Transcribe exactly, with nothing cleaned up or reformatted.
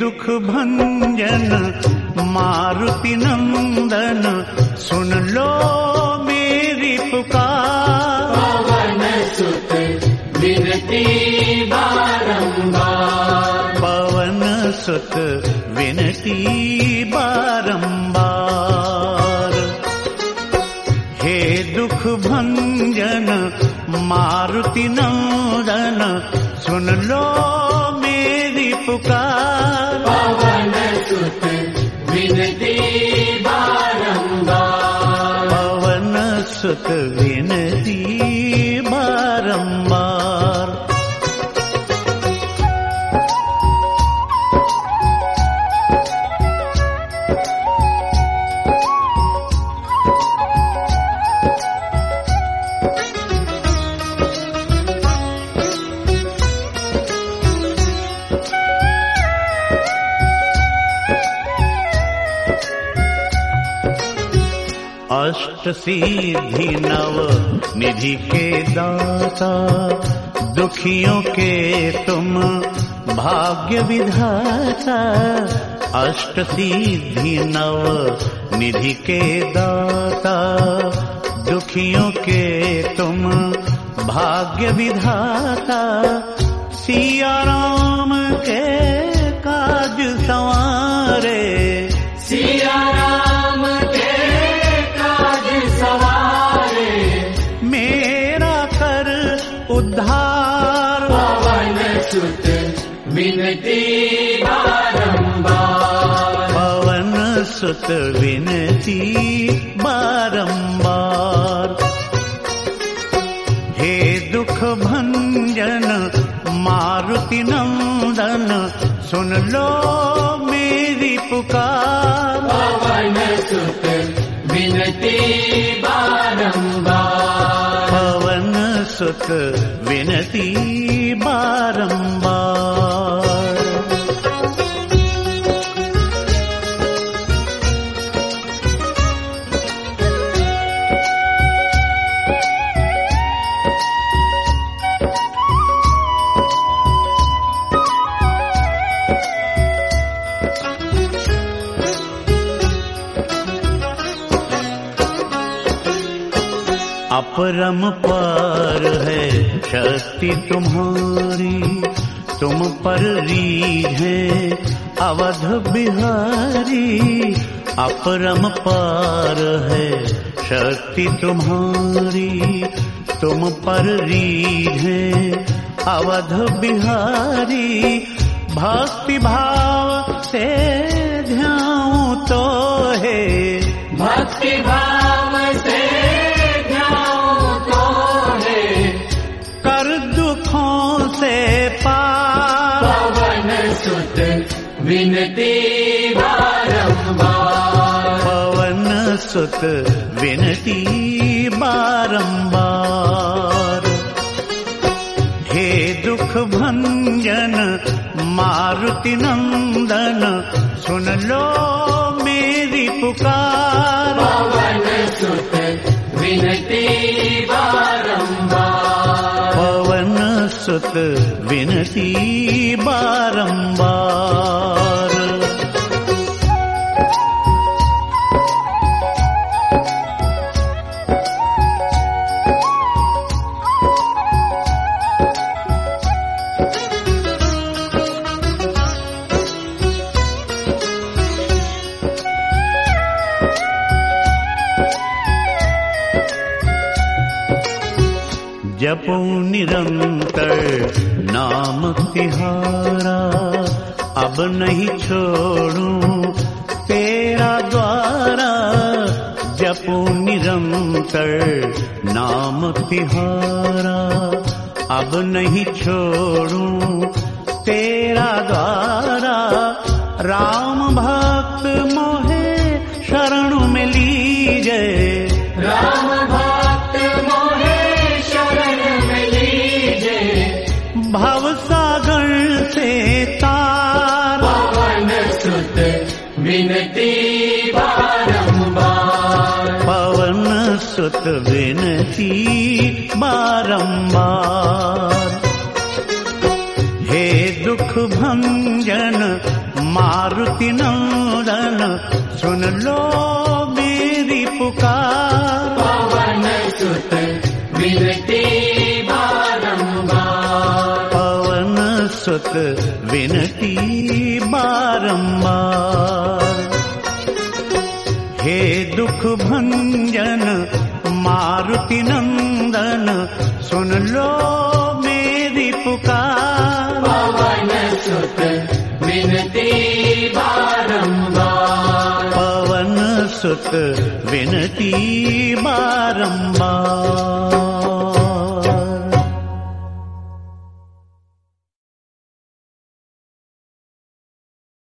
दुख भंजन मारुति नंदन, सुन लो मेरी पुकार। पवन सुत विनती बारंबार, पवन सुत विनती बारंबार। हे दुख भंजन मारुति नंदन, सुन लो मेरी पुकार। पवन सुत विनती बारंबार, पवन सुत विनती बारंबार। अष्ट सिद्धि नव निधि के दाता, दुखियों के तुम भाग्य विधाता। अष्ट सिद्धि नव निधि के दाता, दुखियों के तुम भाग्य विधाता। सिया राम के काज संवारे, सिया राम के काज सवारे, मेरा कर उद्धार। पवन सुत विनती बारंबार, पवन सुत विनती बारंबार। हे दुख भंजन मारुति नंदन, सुन लो मेरी पुकार। पवन सुत विनती बारंबार, पवन सुत विनती बारंबार। अपरम पार है शक्ति तुम्हारी, तुम पर रीझे अवध बिहारी। अपरम पार है शक्ति तुम्हारी, तुम पर रीझे अवध बिहारी। भक्ति भाव से ध्याऊं तो है, भक्ति भाव से से पार। पवन सुत विनती बारंबार, पवन सुत विनती बारंबार। हे दुख भंजन मारुति नंदन, सुन लो मेरी पुकार। पवन सुत विनती बारंबार, पवन सुत विनती बारंबार। जपो निरंतर नाम तिहारा, अब नहीं छोड़ूं तेरा द्वारा। जपो निरंतर नाम तिहारा, अब नहीं छोड़ूं तेरा द्वारा। राम भक्त मोहे शरण में लीजे, राम भक्त मोहे शरण में लीजे। भव सागर से तार, पवन सुत विनती बारंबार, पवन सुत विनती बारंबार। हे दुख भंजन मारुति नंदन सुन लो मेरी पुकार। पवन सुत विनती बारंबार, पवन सुत विनती बारंबार। हे दुख भंजन मारुति नंदन सुन लो मेरी पुकार। पवन सुत विनती बारंबार, पवन सुत विनती बारंबार।